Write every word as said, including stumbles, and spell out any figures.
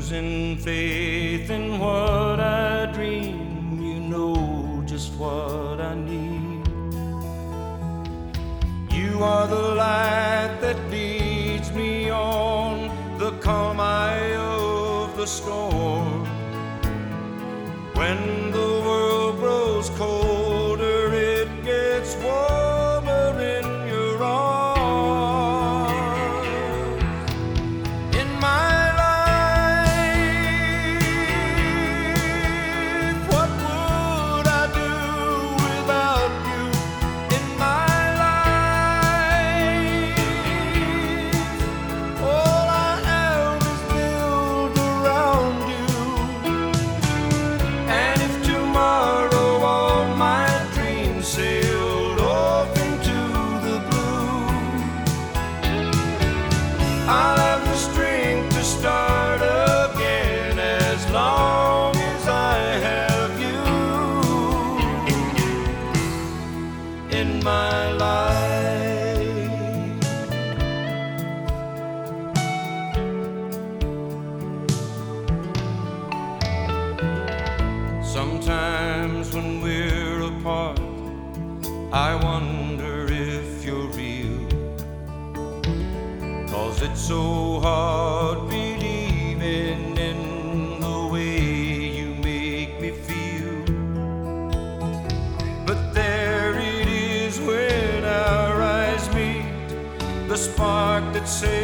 losing faith in what I dream. You know just what I need. You are the light that leads me on the calm eye of the storm. When the world grows colder, it gets warmer in your arms. In my life, what would I do without you? In my life, all I am is built around you. And if tomorrow all my dreams sailed off into the blue, I'll have the strength to start again as long as I have you in my life. Sometimes when we're apart, I wonder if you're real. 'Cause it's so hard believing in the way you make me feel. But there it is when our eyes meet, the spark that says